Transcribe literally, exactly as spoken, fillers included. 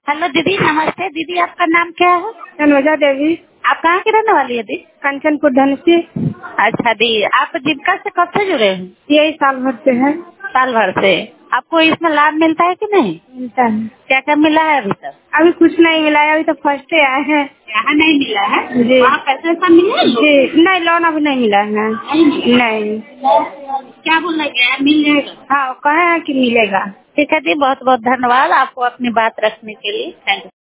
Hello दीदी, नमस्ते दीदी। आपका नाम क्या है? तनुजा देवी। आप कहाँ की रहने वाली है दी? कंचनपुर धनसी। अच्छा दी, आप जीविका से कब से जुड़े हैं? यही साल भर से है। साल भर से। आपको इसमें लाभ मिलता है कि नहीं? मिलता है। क्या क्या मिला है अभी तक? अभी कुछ नहीं मिला है, अभी तो फर्स्ट डे आए हैं। यहाँ नहीं मिला है जी। वहाँ पैसे ऐसा मिले जी नहीं, लोन अभी नहीं मिला है। नहीं मिला? नहीं। क्या बोला गया है, मिल जाएगा? हाँ, कहे हैं कि मिलेगा। ठीक है दी, बहुत बहुत धन्यवाद आपको अपनी बात रखने के लिए। Thank you.